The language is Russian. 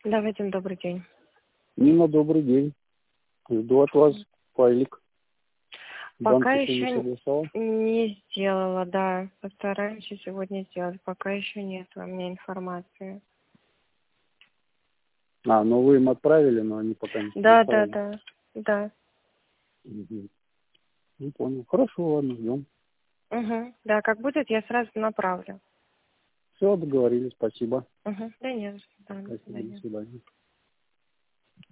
Да, Вадим, добрый день. Нина, добрый день. Жду от вас файлик. Пока Банк еще не согласовал. не сделала, да. Постараемся сегодня сделать. Пока еще нет у меня информации. Ну вы им отправили, но они пока не Да. согласовали. Да. Угу. Ну, понял. Хорошо, ладно, ждем. Угу. Да, как будет, я сразу направлю. Все, договорились, спасибо. Угу. Да нет, до Спасибо, до свидания. свидания.